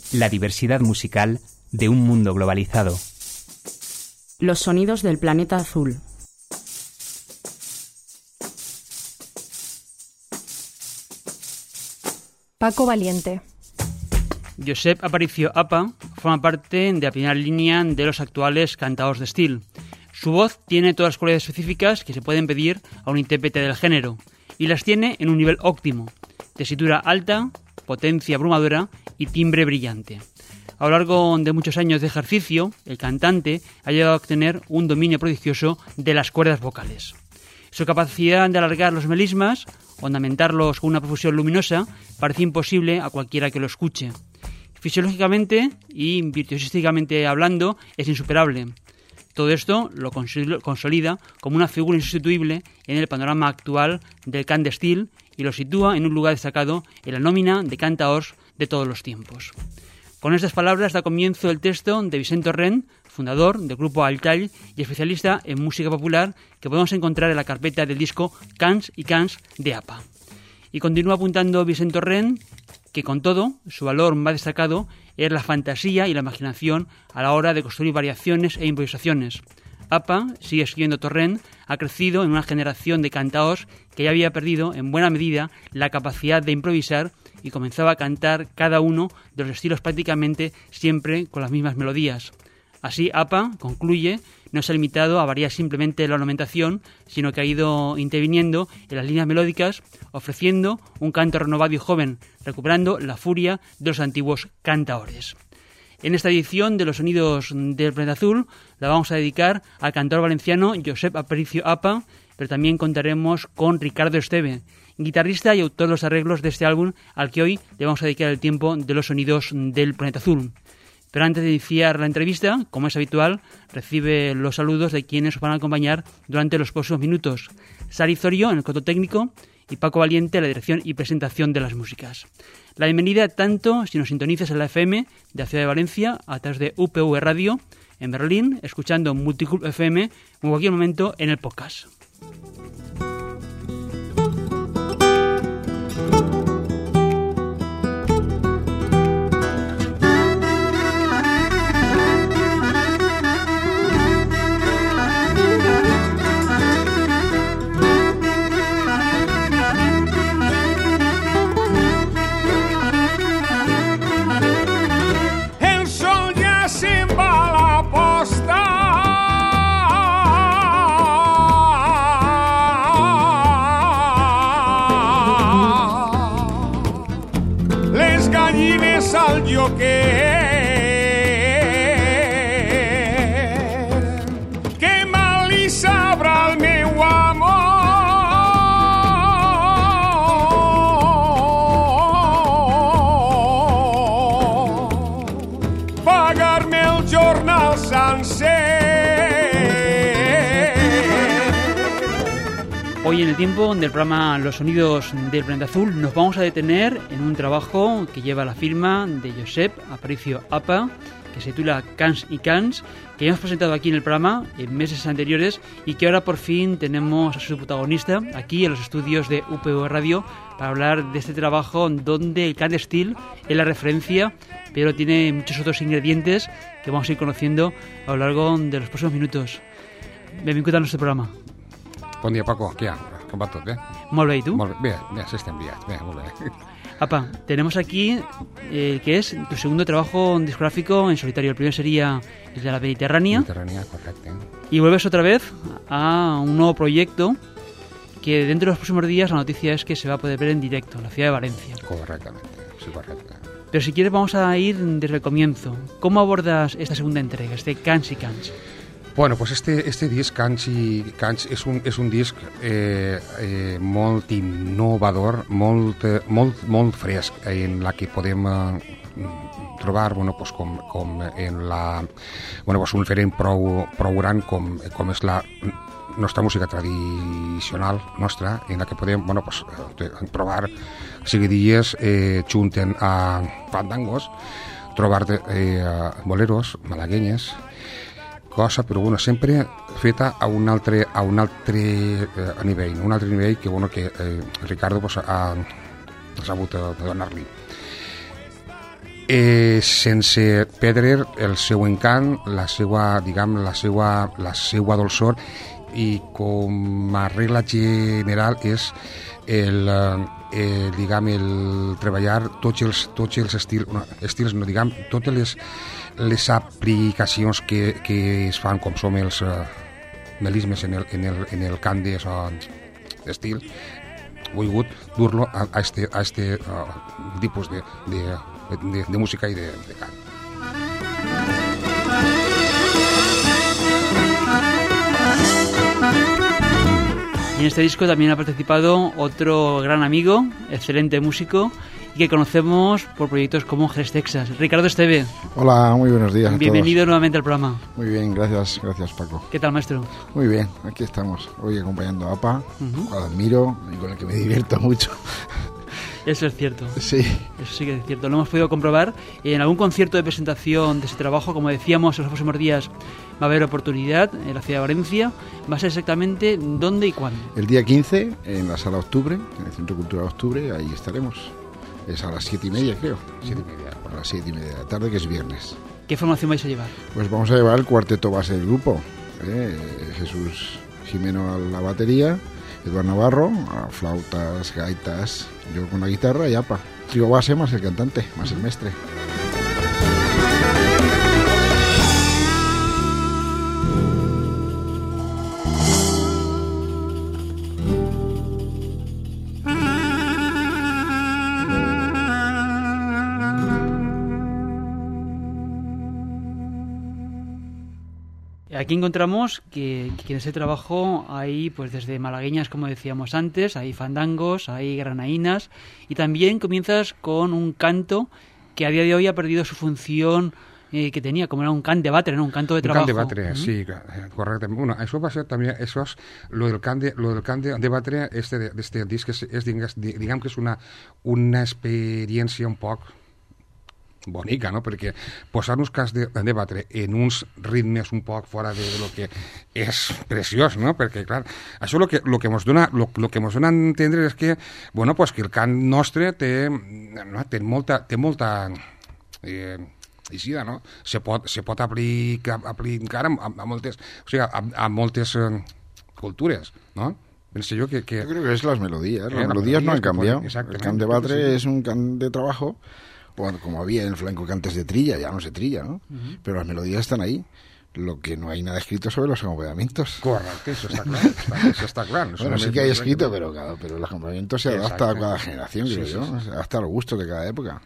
la diversidad musical de un mundo globalizado. Los sonidos del planeta azul. Paco Valiente. Josep Aparicio Apa forma parte de la primera línea de los actuales cantaors de Steel. Su voz tiene todas las cualidades específicas que se pueden pedir a un intérprete del género, y las tiene en un nivel óptimo: tesitura alta, potencia abrumadora y timbre brillante. A lo largo de muchos años de ejercicio, el cantante ha llegado a obtener un dominio prodigioso de las cuerdas vocales. Su capacidad de alargar los melismas, ornamentarlos con una profusión luminosa, parece imposible a cualquiera que lo escuche. Fisiológicamente y virtuosísticamente hablando, es insuperable. Todo esto lo consolida como una figura insustituible en el panorama actual del cant de Steel y lo sitúa en un lugar destacado en la nómina de cantaors de todos los tiempos. Con estas palabras da comienzo el texto de Vicent Torrent, fundador del grupo Altall y especialista en música popular, que podemos encontrar en la carpeta del disco Cants i Cants de APA. Y continúa apuntando Vicent Torrent que, con todo, su valor más destacado es la fantasía y la imaginación a la hora de construir variaciones e improvisaciones. APA, sigue escribiendo Torrent, ha crecido en una generación de cantaors que ya había perdido en buena medida la capacidad de improvisar y comenzaba a cantar cada uno de los estilos prácticamente siempre con las mismas melodías. Así, APA, concluye, no se ha limitado a variar simplemente la ornamentación, sino que ha ido interviniendo en las líneas melódicas, ofreciendo un canto renovado y joven, recuperando la furia de los antiguos cantaores. En esta edición de Los Sonidos del Planeta Azul la vamos a dedicar al cantor valenciano Josep Aparicio Apa, pero también contaremos con Ricardo Esteve, guitarrista y autor de los arreglos de este álbum, al que hoy le vamos a dedicar el tiempo de Los Sonidos del Planeta Azul. Pero antes de iniciar la entrevista, como es habitual, recibe los saludos de quienes os van a acompañar durante los próximos minutos. Sari Zorio en el control técnico y Paco Valiente en la dirección y presentación de las músicas. La bienvenida tanto si nos sintonizas en la FM de la ciudad de Valencia a través de UPV Radio, en Berlín, escuchando Multiclub FM o en cualquier momento en el podcast. Que mal li sabrà el meu amor pagar-me el jornal sencer. Hoy en el tiempo del programa Los Sonidos del Planeta Azul nos vamos a detener en un trabajo que lleva la firma de Josep Aparicio Apa, que se titula Cants i Cants, que ya hemos presentado aquí en el programa en meses anteriores y que ahora por fin tenemos a su protagonista aquí en los estudios de UPV Radio para hablar de este trabajo donde el cant de Steel es la referencia, pero tiene muchos otros ingredientes que vamos a ir conociendo a lo largo de los próximos minutos. Benvingut a nuestro programa. Bon dia, Paco. Què hi ha? Com va tot, bé? Molt bé, ¿y tú? Molt bé, bé, sí estem liats. Bé, molt bé. Apa, tenemos aquí que es tu segundo trabajo discográfico en solitario. El primero sería el de la Mediterránea. Mediterránea, correcte. Y vuelves otra vez a un nuevo proyecto que dentro de los próximos días la noticia es que se va a poder ver en directo en la ciudad de Valencia. Correctamente, sí, correcte. Pero si quieres vamos a ir desde el comienzo. ¿Cómo abordas esta segunda entrega, este Cants i Cants? Bueno, pues este disc, Cants i Cants, és un disc molt innovador, molt fresc, en la que podem trobar, bueno, pues com en la... Bueno, pues un referent prou gran com és la nostra música tradicional nostra, en la que podem, bueno, pues, trobar seguidilles junten a fandangos, trobar boleros malaguenyes, cosa, però bueno, sempre feta a un altre nivell que, bueno, que Ricardo pues, ha sabut donar-li. sense perdre el seu encant, la seva dolçor, i com a regla general és el treballar tots els estils, no, diguem, totes les aplicacions que es fan, com són els melismes en el cant d'estil. He volgut dur-lo a este tipus de música y de cant. Y en este disco también ha participado otro gran amigo, excelente músico, y que conocemos por proyectos como Jerez, Texas. Ricardo Esteve. Hola, muy buenos días. Bienvenido nuevamente al programa. Muy bien, gracias Paco. ¿Qué tal, maestro? Muy bien, aquí estamos, hoy acompañando a APA, lo admiro y con el que me divierto mucho. Eso es cierto. Sí. Eso sí que es cierto. Lo hemos podido comprobar en algún concierto de presentación de ese trabajo. Como decíamos, en los próximos días va a haber oportunidad en la ciudad de Valencia. ¿Va a ser exactamente dónde y cuándo? El día 15 en la Sala Octubre, en el Centro Cultural Octubre, ahí estaremos. Es a las 7:30, creo. 7:30. A las 7:30 de la tarde, que es viernes. ¿Qué formación vais a llevar? Pues vamos a llevar el cuarteto base del grupo. Jesús Jimeno a la batería, Eduardo Navarro a flautas, gaitas, yo con la guitarra y APA. Trío base más el cantante, más el mestre. Aquí encontramos que en ese trabajo hay, pues desde malagueñas, como decíamos antes, hay fandangos, hay granaínas, y también comienzas con un canto que a día de hoy ha perdido su función que tenía, como era un cant de batre, ¿no? Un canto de trabajo. Un cant de batre, sí, correctament. Bueno, això va ser també, això és, lo del cant de batre, este disc és diguem que és una experiència un poc bonica, no? Perquè posar-nos cants de batre en uns ritmes un poc fora de lo que és preciós, no? Perquè, clar, això lo que ens dona a entendre és que, bueno, pues que el cant nostre té molta eixida, no? Se pot aplicar a moltes, o sigui, a moltes cultures, no? Pensé yo que... Yo creo que es las melodías no han cambiado. El cant de batre es un cant de trabajo, como había en el flamenco cantes de trilla, ya no se trilla, ¿no? Pero las melodías están ahí. Lo que no hay nada escrito sobre los acompañamientos. Correcto, eso está claro. Eso está claro. Bueno, sí que hay escrito, pero el acompañamiento se adapta a cada generación, creo yo. Sí. Hasta a los gustos de cada época.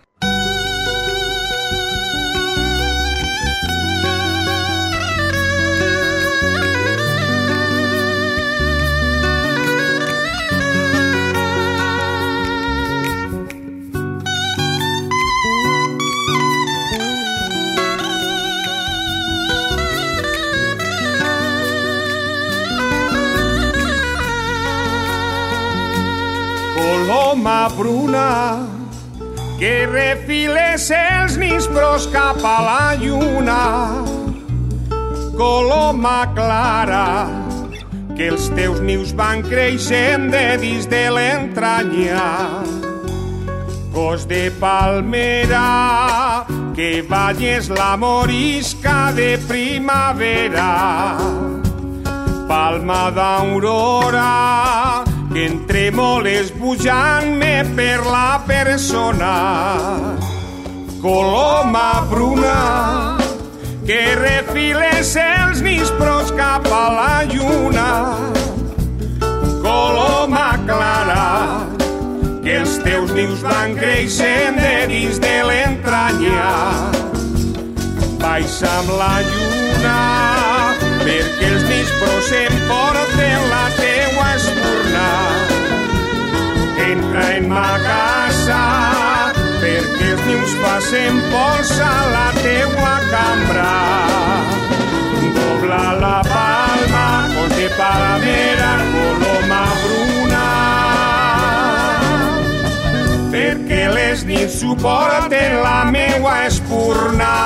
Coloma bruna que refiles els nispros cap a la lluna, coloma clara que els teus nius van creixent de dins de l'entranya, cos de palmera que balles la morisca de primavera, palma d'aurora que entre moles pujant-me per la persona, coloma bruna que refiles els nispros cap a la lluna, coloma clara que els teus nius van creixent de dins de l'entranya, baix amb la lluna perquè els nispros emporten la teua espurna, entra en ma casa perquè els nius facin pols a la teua cambra, dobla la palma, cos de palmera, coloma bruna, perquè les nits suporten la meua espurna.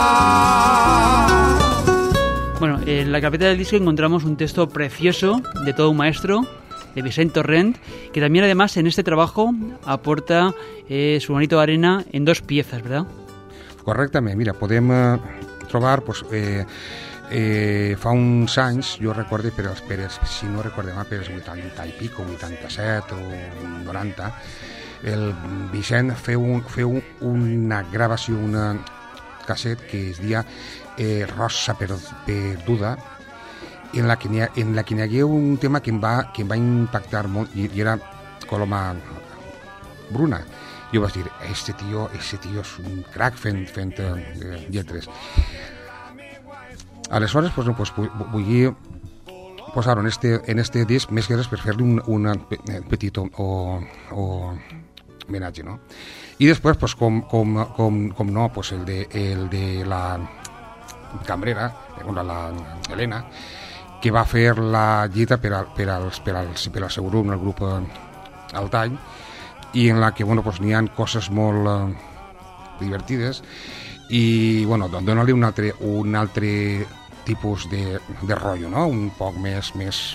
Bueno, en la carpeta del disco encontramos un texto precioso de todo un maestro, de Vicent Torrent, que también además en este trabajo aporta su granito de arena en dos piezas, ¿verdad? Correctament, mira, podem trobar pues, fa uns anys, jo recordo per els Pérez, si no recordem per els 80 i pico, 87 o 90, el Vicent feu una gravació, una casset que es deia Rosa perduda, en la que n'hi hagué un tema que em va impactar molt i era Coloma Bruna. Jo vaig dir, este tio és un crac fent lletres. Aleshores, pues, vull posar-ho en este disc més que res per fer-li un petit homenatge, no? I després, pues, com no, pues, el de la cambrera, la Helena, que va fer la llita per al seu grup, el grup Altany, i en la que pues, n'hi ha coses molt divertides i dona-li un altre tipus de rotllo, no? Un poc més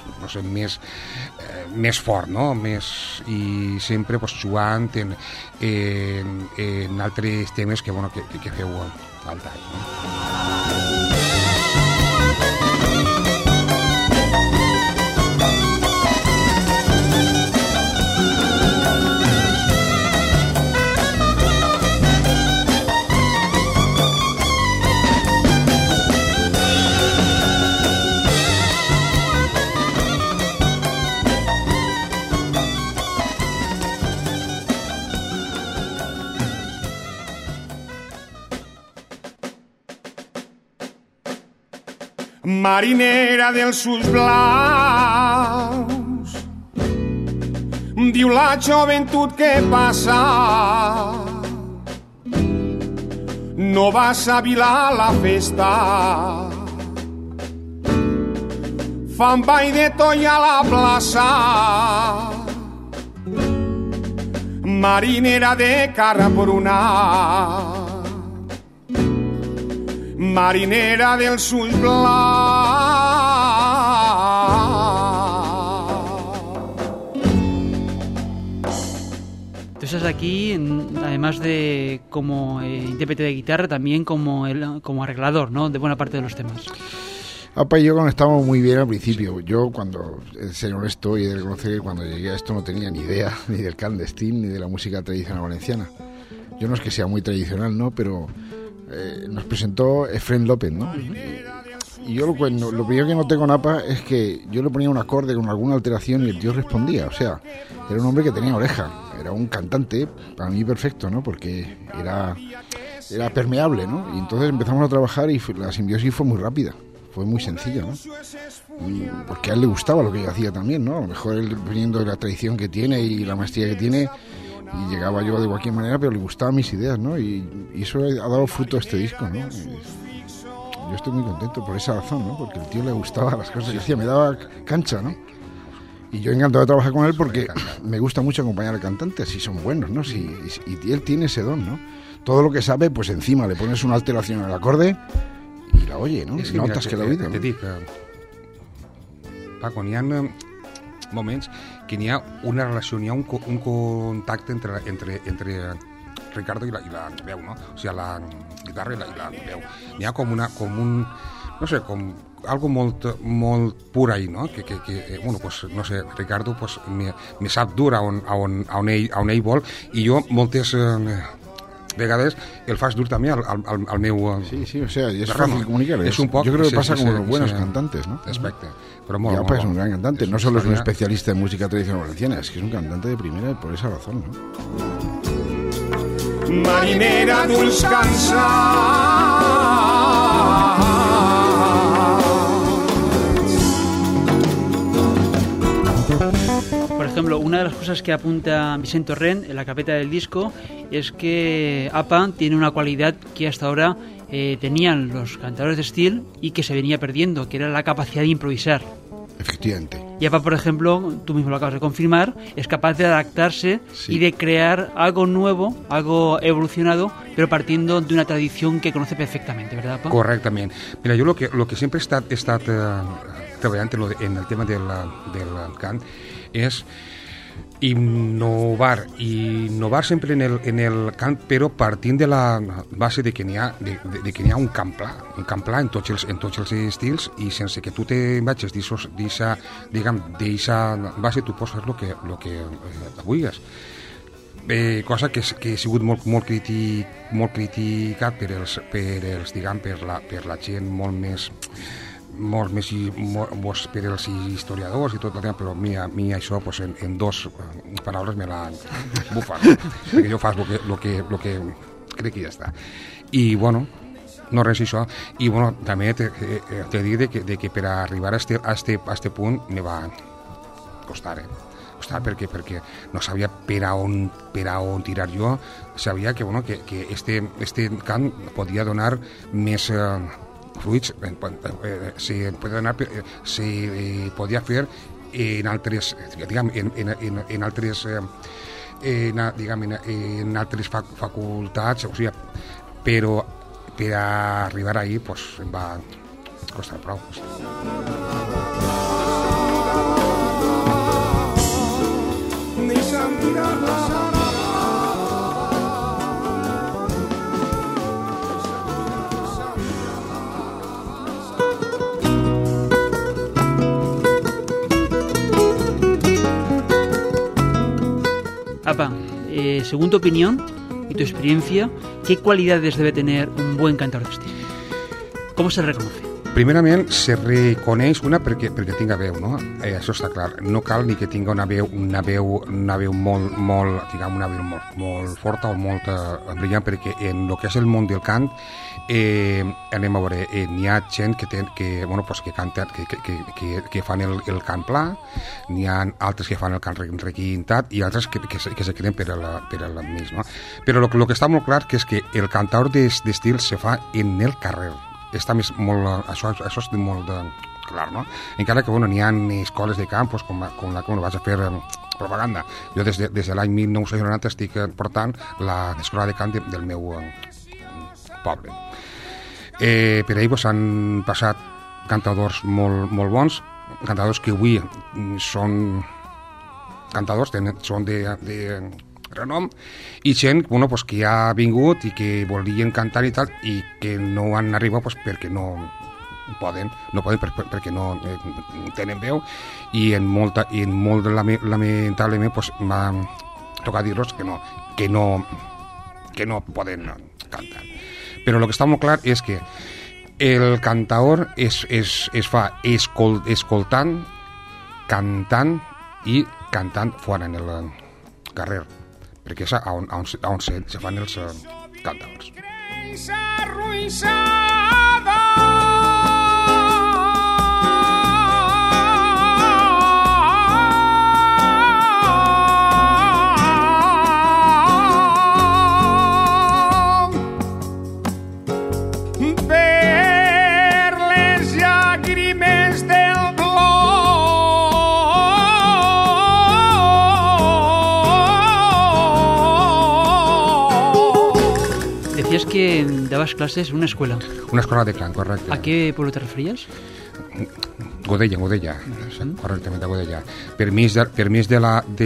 fort, no? I sempre pues, jugant en altres temes que feu al tall, no? Marinera dels ulls blaus, diu la joventut que passa, no vas a Vilar la festa, fan ball de toll a la plaça, marinera de cara bruna, marinera dels ulls blaus. Tú estás aquí, además de como intérprete de guitarra, también como arreglador, ¿no? De buena parte de los temas. Apa y yo conectamos muy bien al principio. Yo, cuando, ser honesto y de reconocer que cuando llegué a esto no tenía ni idea ni del clandestín ni de la música tradicional valenciana. Yo no es que sea muy tradicional, ¿no? Pero nos presentó Efrén López, ¿no? Y yo lo primero que noté con APA es que yo le ponía un acorde con alguna alteración y el tío respondía. O sea, era un hombre que tenía oreja. Era un cantante, para mí perfecto, ¿no? Porque era permeable, ¿no? Y entonces empezamos a trabajar y la simbiosis fue muy rápida. Fue muy sencilla, ¿no? Porque a él le gustaba lo que yo hacía también, ¿no? A lo mejor él, viniendo de la tradición que tiene y la maestría que tiene, y llegaba yo de cualquier manera, pero le gustaban mis ideas, ¿no? Y eso ha dado fruto a este disco, ¿no? Yo estoy muy contento por esa razón, ¿no? Porque al tío le gustaban las cosas que hacía, me daba cancha, ¿no? Y yo encantado de trabajar con él porque me gusta mucho acompañar a cantantes, si son buenos, ¿no? Y él tiene ese don, ¿no? Todo lo que sabe, pues encima le pones una alteración al acorde i la oye, no? És que notes que la oïda. Te dic, Paco, n'hi ha moments que n'hi ha una relació, n'hi ha un contacte entre Ricardo i la veu, no? O sigui, la guitarra i la veu. N'hi ha com un, no sé, com algo molt pur ahí, no? Que bueno, pues, no sé, Ricardo pues, me sap dur on ell vol i jo moltes vegades el fas dur també al meu... Sí, o sea, es fácil comunicar. Yo creo que pasa como los buenos cantantes, ¿no? Aspecte. Y Apa es un gran cantante, no solo es un especialista en música tradicional valenciana, es que es un cantante de primera por esa razón, ¿no? Marinera d'ulls cansats. Por ejemplo, una de las cosas que apunta Vicent Torrent en la carpeta del disco es que APA tiene una cualidad que hasta ahora tenían los cantadores de Steel y que se venía perdiendo, que era la capacidad de improvisar. Efectivamente. Y APA, por ejemplo, tú mismo lo acabas de confirmar, es capaz de adaptarse y de crear algo nuevo, algo evolucionado, pero partiendo de una tradición que conoce perfectamente, ¿verdad, APA? Correctament. Mira, jo lo que sempre he estat treballant en el tema del cant és innovar sempre en el cant, però partint de la base de que n'hi ha un camp pla en tots els estils, i sense que tu te vagis d'eixa base tu pots fer el que vulguis. Cosa que ha sigut molt criticat per la gent molt més per els historiadors i tot el tema, però a mi això pues, en dos paraules me la bufa, no? Perquè jo faig el que crec que ja està. I bueno, no res això. I bueno, també te dic que per arribar a este punt me va costar, perquè no sabia per a on tirar jo. Sabia que este cant podia donar més fruits, se podia fer en altres facultats, o sigui, però per arribar ahí pues, em va costar prou. Apa, según tu opinión y tu experiencia, ¿qué cualidades debe tener un buen cantador de estil? ¿Cómo se reconoce? Primerament, se reconeix perquè tinga veu, no? Això està clar. No cal ni que tinga una veu molt forta o molt brillant, perquè en el que és el món del cant, anem a veure, n'hi ha gent que canta, que fan el cant pla, n'hi ha altres que fan el cant requintat i altres que se queden per al mig, no? Però el que està molt clar és que el cantador d'estil se fa en el carrer. Està això és molt clar, no? Encara que n'hi ha escoles de camp com la que vaig a fer propaganda. Jo des de l'any 1990 estic portant l'escola de cant del meu poble. Per ahir han passat cantadors molt bons, cantadors que avui són cantadors, són de renom, i gent que ha vingut i que volien cantar i tal, i que no han arribat perquè no poden perquè no tenen veu, i en molt lamentablement m'ha tocat dir-los que no poden cantar. Però el que està molt clar és que el cantador es fa escoltant, cantant i cantant fora en el carrer, perquè és on se fan els cantadors. Decías que dabas clases en una escuela. Una escuela de cant, correcte. ¿A qué pueblo te referías? Godella, correctament, a Godella. Per mig de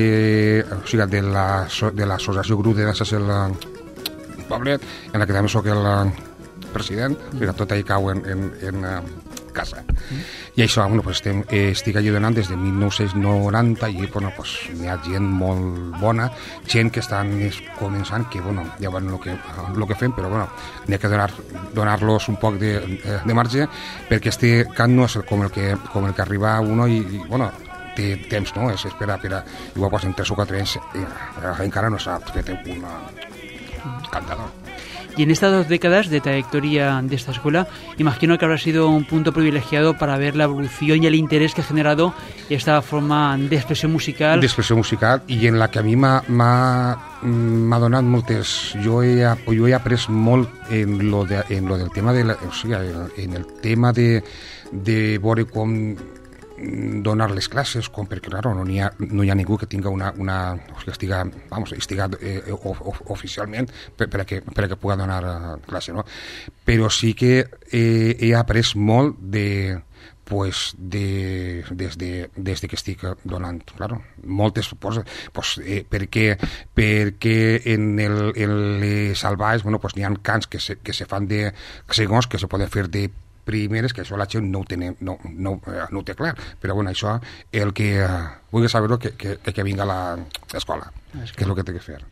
l'associació grup de Danses del Poblet, en la que també soc el president, perquè tot allà cau en casa. I això, estic ajudant des de 1990 i n'hi ha gent molt bona, gent que estan començant, que ja veuen el que fem, però n'hi ha que donar-los un poc de marge, perquè este cant no és com el que arriba uno i té temps, no? És esperar, igual en 3 o 4 anys encara no s'ha fet un cantador. Y en estas 2 décadas de trayectoria de esta escuela, imagino que habrá sido un punto privilegiado para ver la evolución y el interés que ha generado esta forma de expresión musical. D'expressió musical, i en la que a mi m'ha donat moltes... Jo he après molt en lo del tema en el tema de veure com donar les classes, perquè no hi ha ningú que tinga estiga oficialment per a que pugui donar classe, no? Però sí que he après molt pues des que estic donant, claro, moltes coses, pues, perquè en les salvajes, bueno, pues n'hi ha cants que se fan de segons, que se poden fer de primeres, que això la gent no ho té clar, però bueno, això el que vulgui saber-ho que vinga a l'escola, que és el que té que fer.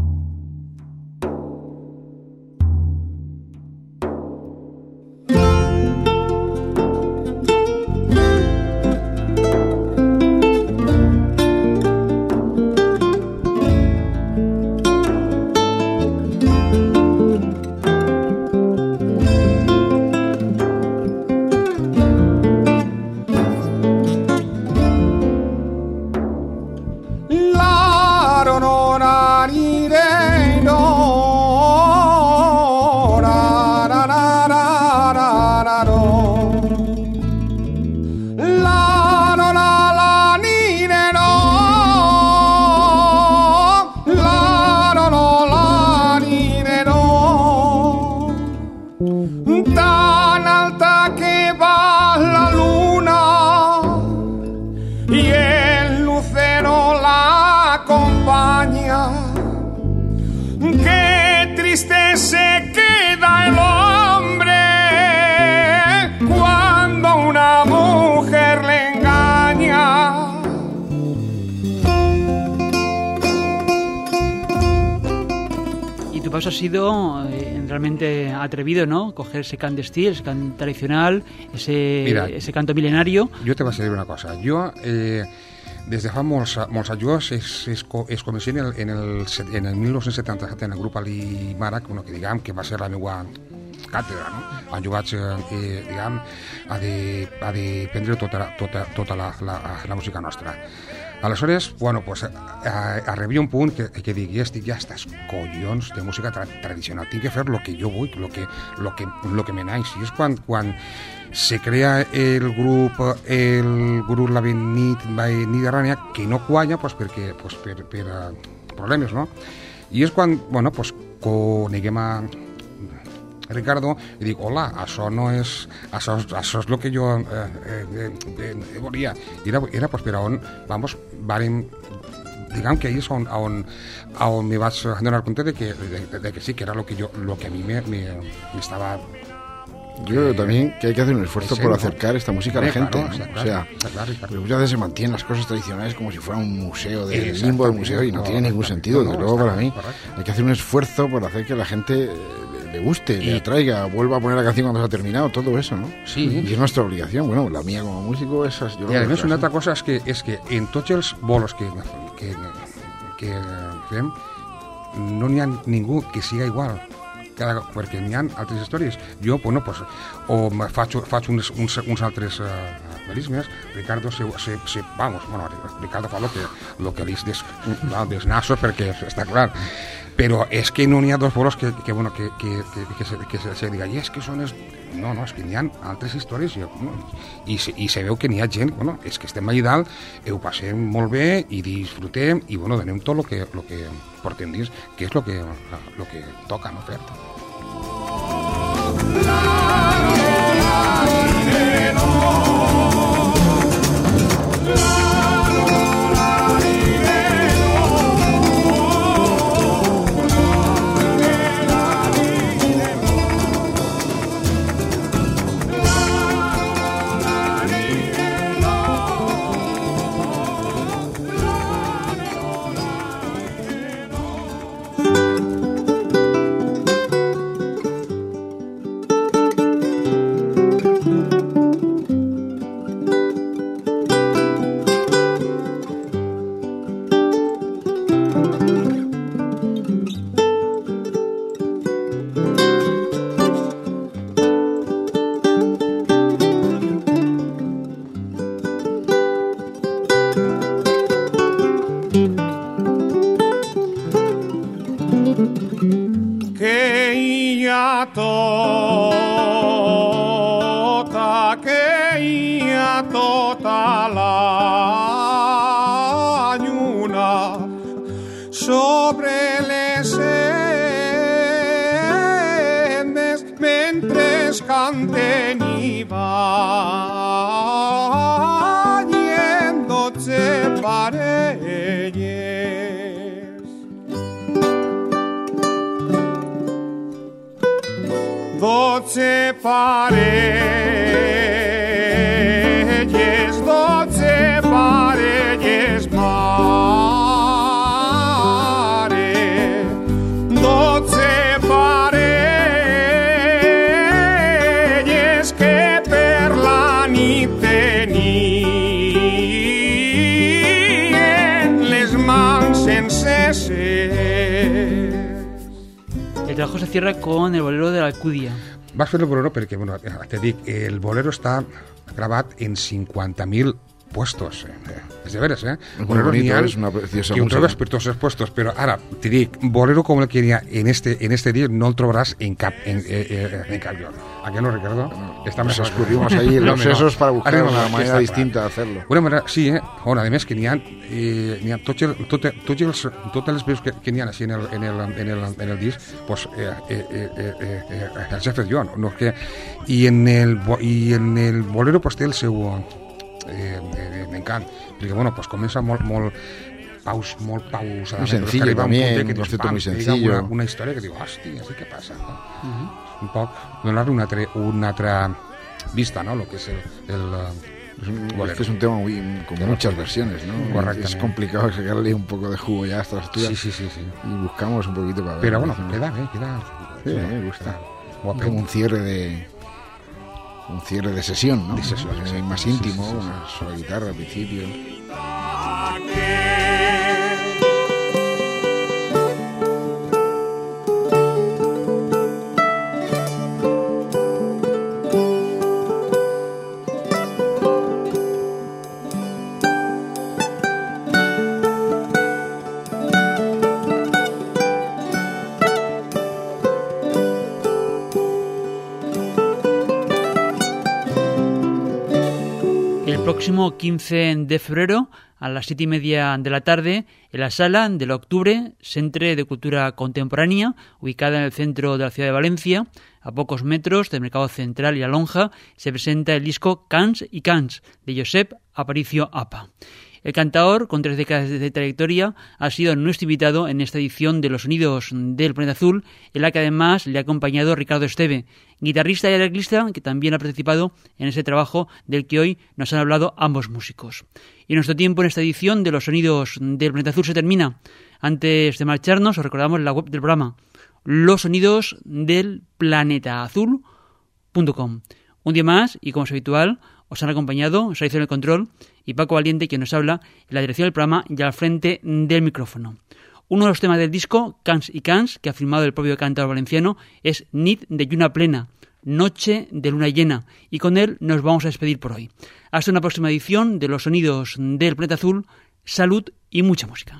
Ha sido realmente atrevido, ¿no? Coger ese cant d'estil, ese cant tradicional, ese canto milenario. Jo te vaig dir una cosa. Jo, des de fa molts anys, es comencé en el 1977 en el grup Ali Mara, que diguem que va ser la meva càtedra, no? On jo vaig, diguem, a prendre tota la música nostra. Aleshores, bueno, pues, arriba un punt que dic, ja estic ja hasta collons de música tradicional, tinc que fer el que jo vull, el que me naix. I és quan se crea el grup La Nit Mediterrània, que no qualla, pues, perquè per problemes, no? I és quan, bueno, pues, coneguem a Ricardo i dic, hola, això és el que jo volia. I era pues, per on, vamos, vàrem, diguem que ahí és on me vaig donar compte de que sí, que era lo que a mí me estaba... Yo creo también que hay que hacer un esfuerzo por acercar esta música a la gente, ¿no? O sea, porque muchas veces se mantienen las cosas tradicionales como si fuera un museo, del limbo del museo, y no tiene ningún sentido, desde luego para mí. Hay que hacer un esfuerzo por hacer que la gente le guste, le atraiga, vuelva a poner la canción cuando se ha terminado, todo eso, ¿no? Sí. Y es nuestra obligación, bueno, la mía como músico es... Yo y además una altra cosa és que en tots els bolos que fem no n'hi ha ningú que siga igual, perquè n'hi ha altres històries. Jo, bueno, pues, o faig uns altres melismes. Ricardo Ricardo fa lo que li des nassos, perquè està clar. Però és que no n'hi ha dos bolos que se diga, i és que són els... No, és que n'hi ha altres històries i se veu que n'hi ha gent, bueno, és que estem allà dalt, ho passem molt bé i disfrutem i, bueno, donem tot el que portem dins, que és el que toca, no, fer. tota la lluna sobre les sendes mentre voces canten y bañen 12 parelles. 12 parelles, 12 parelles mare, 12 parelles que per la nit tenien les mans sense ser. El trabajo se cierra con el bolero de la Alcúdia. Vas fer el bolero perquè, bueno, te dic, el bolero està gravat en 50.000 puestos. És de veres, eh? Es muy bonito, es una preciosa que ho música. trobes per tots els puestos, però ara, te dic, bolero com el que hi ha en este disc no el trobaràs en cap lloc. ¿A qué no, Ricardo? Nos escurrimos ahí en los sesos para buscar una manera distinta de hacerlo. Una manera, sí, Bueno, a més que n'hi ha totes les veus que n'hi ha així en el disc, pues, els he fet jo, no? Que, i en el bolero pues, té el seu m'encant, perquè bueno, pues, comença molt pausadament, muy sencillo también, un concepto muy sencillo, una història que diu, hòstia, què passa, no? Un poc donar-li una altra vista, ¿no? Lo que es el Este es un tema con muchas versiones, ¿no? Es complicado sacarle un poco de jugo ya a esta altura. Sí. Y buscamos un poquito para ver. Pero bueno, queda. Sí, me gusta. Como un cierre de sesión, ¿no? De sesión, sí, más íntimo, una sola guitarra al principio. El próximo 15 de febrero a las 7:30 de la tarde en la sala del Octubre, Centre de Cultura Contemporánea, ubicada en el centro de la ciudad de Valencia, a pocos metros del Mercado Central y la Lonja, se presenta el disco Cants y Cants de Josep Aparicio Apa. El cantaor, con 3 décadas de trayectoria, ha sido nuestro invitado en esta edición de Los Sonidos del Planeta Azul, en la que además le ha acompañado Ricardo Esteve, guitarrista y arreglista que también ha participado en ese trabajo del que hoy nos han hablado ambos músicos. Y nuestro tiempo en esta edición de Los Sonidos del Planeta Azul se termina. Antes de marcharnos, os recordamos la web del programa, losonidosdelplanetaazul.com. Un día más, y como es habitual, os han acompañado Saizo en el control y Paco Valiente, quien nos habla en la dirección del programa y al frente del micrófono. Uno de los temas del disco, Cants y Cants, que ha firmado el propio cantador valenciano, es Nit de lluna plena, Noche de luna llena, y con él nos vamos a despedir por hoy. Hasta una próxima edición de Los Sonidos del Planeta Azul. Salud y mucha música.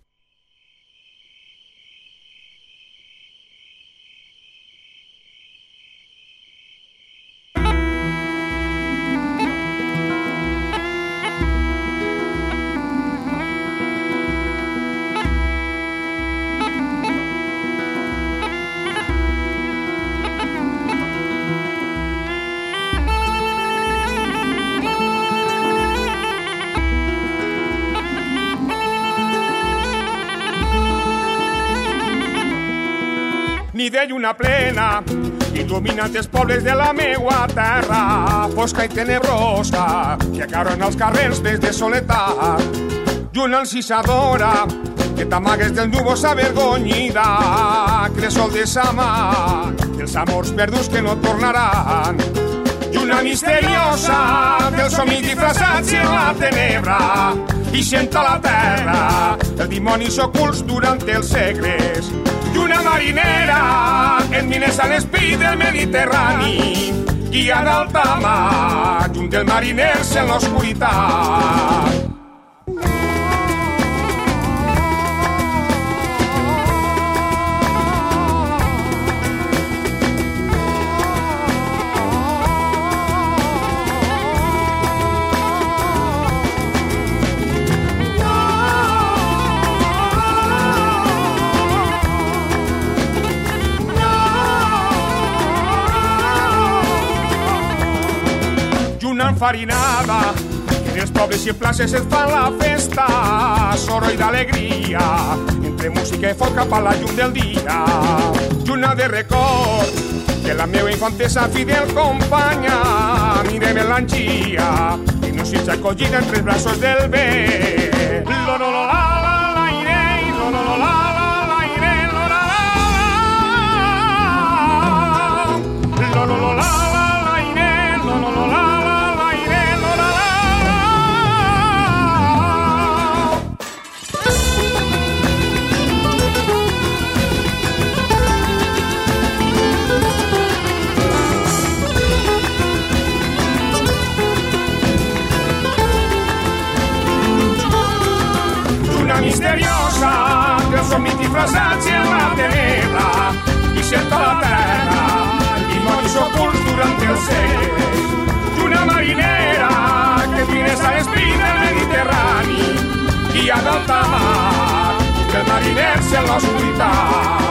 Ni de lluna plena, il·luminant els pobles de la meua terra, fosca i tenebrosa, que acaben els carrers des de soledat. Lluna encisadora, que t'amagues del núvol avergonyida, cressol de sa mà, dels amors perduts que no tornaran. Lluna misteriosa, dels somnis disfressats en la tenebra, i senta la terra, els dimonis ocults durant els segles. Lluna marinera, en mines a l'espí del Mediterrani, guiant alta mar, junt dels mariners en l'oscuritat. enfarinada, que dels pobles i places et fan la festa, soroll d'alegria, entre música i folk cap a la llum del dia. Lluna de records de la meva infantesa fidel companya, mire melangia, i no s'hi acollida entre els braços del vent. Lo, lo, lo, la, la, la, ire, lo, lo, lo, la, la, la, ire, lo, la, la, lo, lo, lo, la, la, la, ire, lo, lo, lo, la, la, la, ire, lo, la, la. Una misteriosa que els somnis disfressats en la tenebra i cerca la terra dimonis ocults durant els segles. Una marinera que trinessa l'esprit del Mediterrani i a d'alta mar que el mariner en l'oscuritat